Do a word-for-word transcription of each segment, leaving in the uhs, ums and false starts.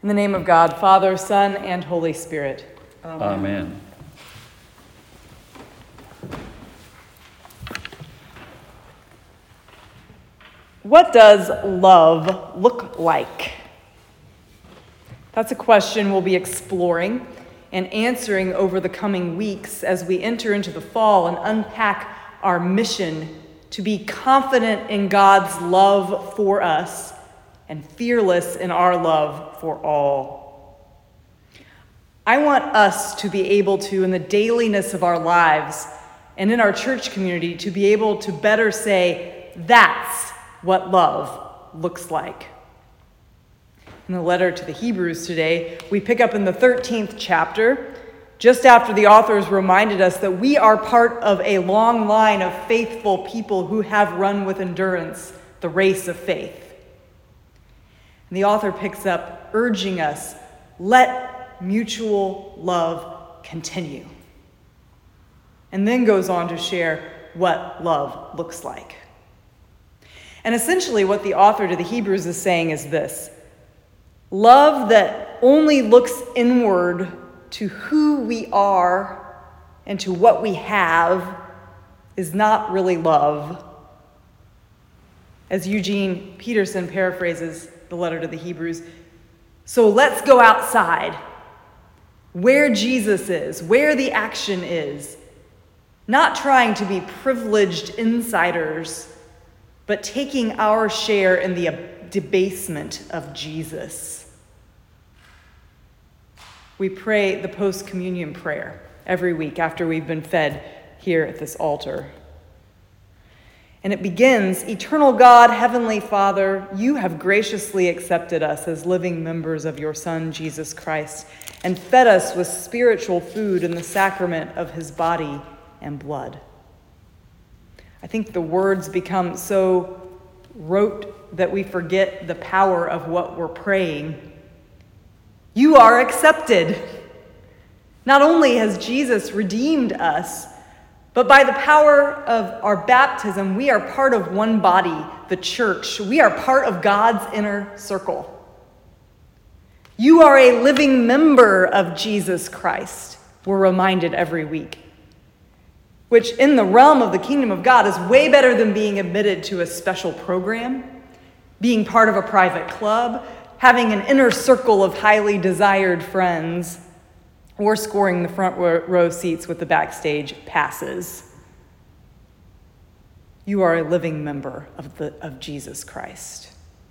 In the name of God, Father, Son, and Holy Spirit. Amen. Amen. What does love look like? That's a question we'll be exploring and answering over the coming weeks as we enter into the fall and unpack our mission to be confident in God's love for us and fearless in our love for all. I want us to be able to, in the dailiness of our lives and in our church community, to be able to better say, that's what love looks like. In the letter to the Hebrews today, we pick up in the thirteenth chapter, just after the authors reminded us that we are part of a long line of faithful people who have run with endurance the race of faith. And the author picks up urging us, let mutual love continue. And then goes on to share what love looks like. And essentially what the author to the Hebrews is saying is this: love that only looks inward to who we are and to what we have is not really love. As Eugene Peterson paraphrases the letter to the Hebrews, so let's go outside, where Jesus is, where the action is, not trying to be privileged insiders, but taking our share in the debasement of Jesus. We pray the post-communion prayer every week after we've been fed here at this altar. And it begins, Eternal God, Heavenly Father, you have graciously accepted us as living members of your Son, Jesus Christ, and fed us with spiritual food in the sacrament of his body and blood. I think the words become so rote that we forget the power of what we're praying. You are accepted. Not only has Jesus redeemed us, but by the power of our baptism, we are part of one body, the church. We are part of God's inner circle. You are a living member of Jesus Christ, we're reminded every week, which in the realm of the kingdom of God is way better than being admitted to a special program, being part of a private club, having an inner circle of highly desired friends, or scoring the front row seats with the backstage passes. You are a living member of, the, of Jesus Christ.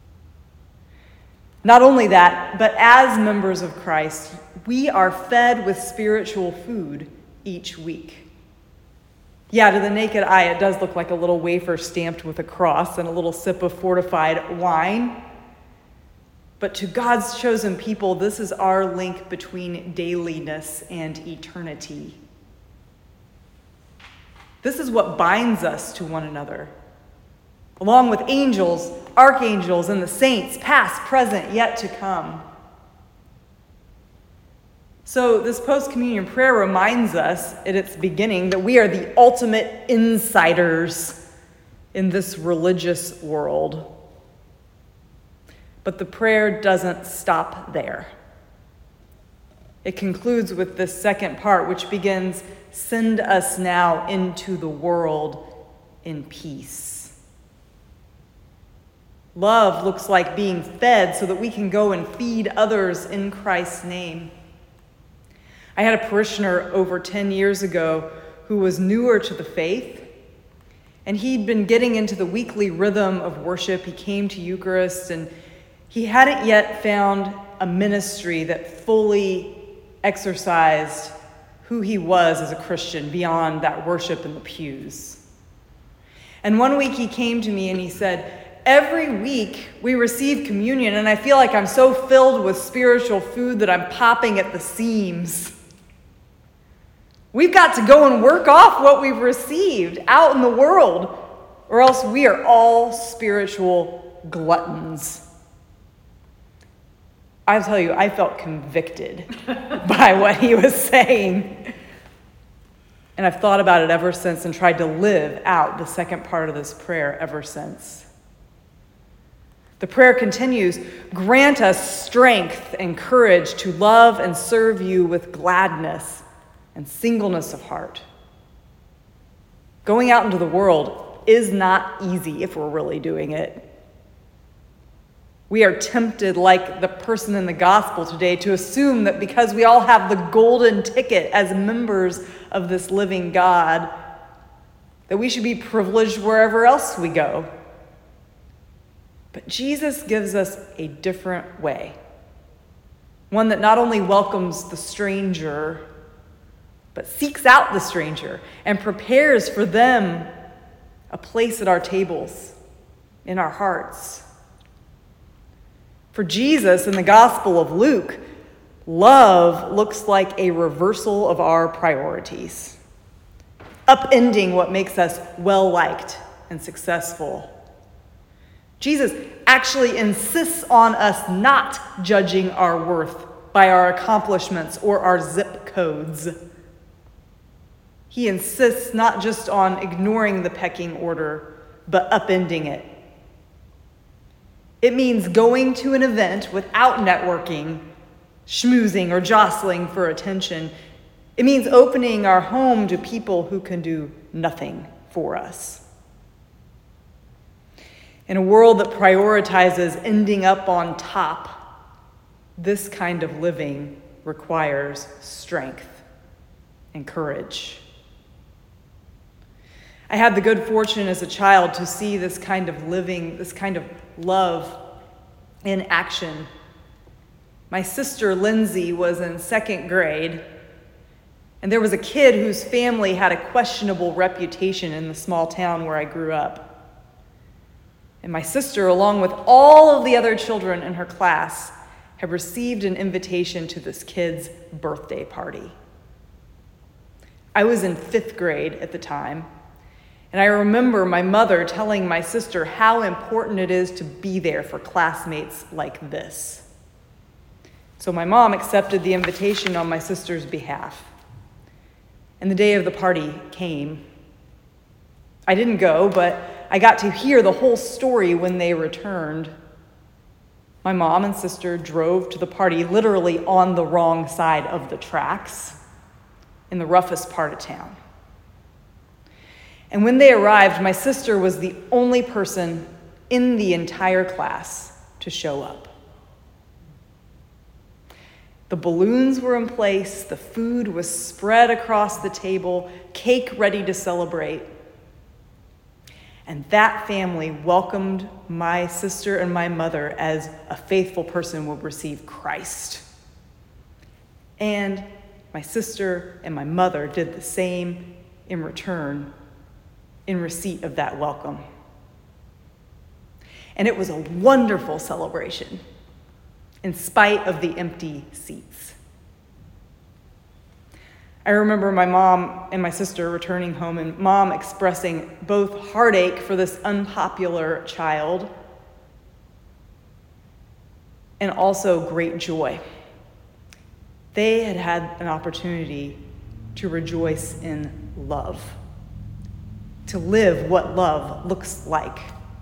Not only that, but as members of Christ, we are fed with spiritual food each week. Yeah, to the naked eye, it does look like a little wafer stamped with a cross and a little sip of fortified wine. But to God's chosen people, this is our link between dailiness and eternity. This is what binds us to one another, along with angels, archangels, and the saints, past, present, yet to come. So this post-communion prayer reminds us at its beginning that we are the ultimate insiders in this religious world. But the prayer doesn't stop there. It concludes with this second part, which begins, send us now into the world in peace. Love looks like being fed so that we can go and feed others in Christ's name. I had a parishioner over ten years ago who was newer to the faith, and he'd been getting into the weekly rhythm of worship. He came to Eucharist, and he hadn't yet found a ministry that fully exercised who he was as a Christian beyond that worship in the pews. And one week he came to me and he said, every week we receive communion and I feel like I'm so filled with spiritual food that I'm popping at the seams. We've got to go and work off what we've received out in the world, or else we are all spiritual gluttons. I'll tell you, I felt convicted by what he was saying. And I've thought about it ever since and tried to live out the second part of this prayer ever since. The prayer continues, grant us strength and courage to love and serve you with gladness and singleness of heart. Going out into the world is not easy if we're really doing it. We are tempted, like the person in the gospel today, to assume that because we all have the golden ticket as members of this living God, that we should be privileged wherever else we go. But Jesus gives us a different way, one that not only welcomes the stranger, but seeks out the stranger and prepares for them a place at our tables, in our hearts. For Jesus, in the Gospel of Luke, love looks like a reversal of our priorities, upending what makes us well-liked and successful. Jesus actually insists on us not judging our worth by our accomplishments or our zip codes. He insists not just on ignoring the pecking order, but upending it. It means going to an event without networking, schmoozing, or jostling for attention. It means opening our home to people who can do nothing for us. In a world that prioritizes ending up on top, this kind of living requires strength and courage. I had the good fortune as a child to see this kind of living, this kind of love in action. My sister Lindsay was in second grade, and there was a kid whose family had a questionable reputation in the small town where I grew up. And my sister, along with all of the other children in her class, had received an invitation to this kid's birthday party. I was in fifth grade at the time, and I remember my mother telling my sister how important it is to be there for classmates like this. So my mom accepted the invitation on my sister's behalf. And the day of the party came. I didn't go, but I got to hear the whole story when they returned. My mom and sister drove to the party literally on the wrong side of the tracks, in the roughest part of town. And when they arrived, my sister was the only person in the entire class to show up. The balloons were in place, the food was spread across the table, cake ready to celebrate. And that family welcomed my sister and my mother as a faithful person would receive Christ. And my sister and my mother did the same in return, in receipt of that welcome. And it was a wonderful celebration, in spite of the empty seats. I remember my mom and my sister returning home, and mom expressing both heartache for this unpopular child and also great joy. They had had an opportunity to rejoice in love, to live what love looks like.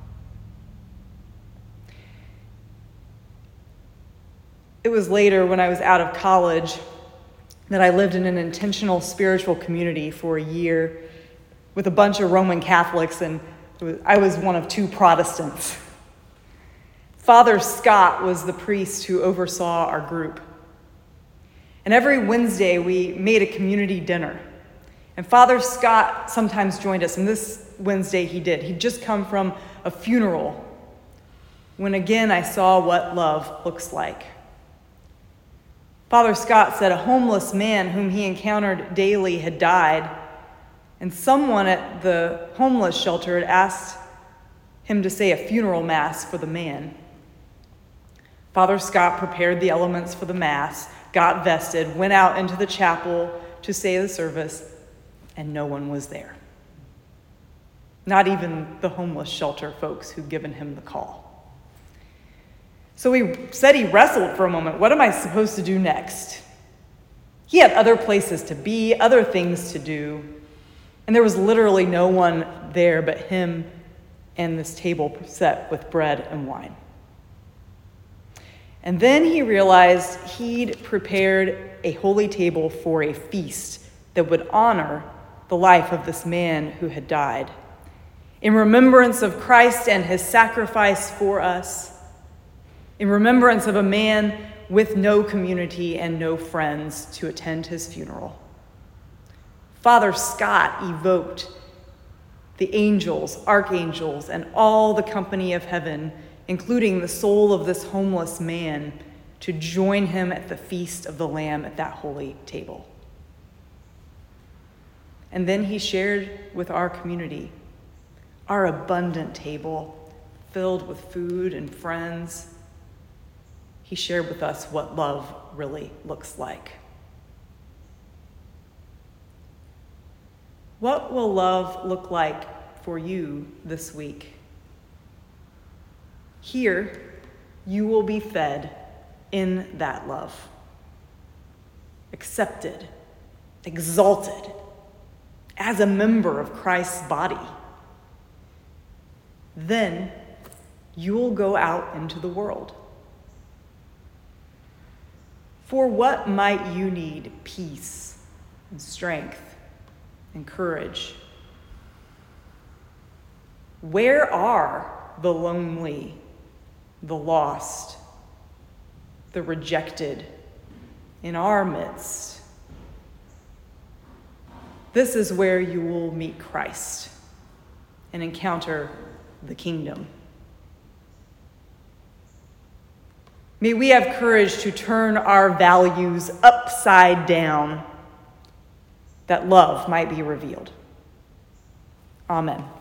It was later, when I was out of college, that I lived in an intentional spiritual community for a year with a bunch of Roman Catholics, and I was one of two Protestants. Father Scott was the priest who oversaw our group. And every Wednesday, we made a community dinner. And Father Scott sometimes joined us, and this Wednesday he did. He'd just come from a funeral, when again I saw what love looks like. Father Scott said a homeless man whom he encountered daily had died, and someone at the homeless shelter had asked him to say a funeral mass for the man. Father Scott prepared the elements for the mass, got vested, went out into the chapel to say the service, and no one was there. Not even the homeless shelter folks who'd given him the call. So he said he wrestled for a moment. What am I supposed to do next? He had other places to be, other things to do, and there was literally no one there but him and this table set with bread and wine. And then he realized he'd prepared a holy table for a feast that would honor the life of this man who had died. In remembrance of Christ and his sacrifice for us, in remembrance of a man with no community and no friends to attend his funeral. Father Scott evoked the angels, archangels, and all the company of heaven, including the soul of this homeless man, to join him at the feast of the Lamb at that holy table. And then he shared with our community, our abundant table filled with food and friends. He shared with us what love really looks like. What will love look like for you this week? Here, you will be fed in that love, accepted, exalted, as a member of Christ's body. Then you will go out into the world. For what might you need peace and strength and courage? Where are the lonely, the lost, the rejected in our midst? This is where you will meet Christ and encounter the kingdom. May we have courage to turn our values upside down that love might be revealed. Amen.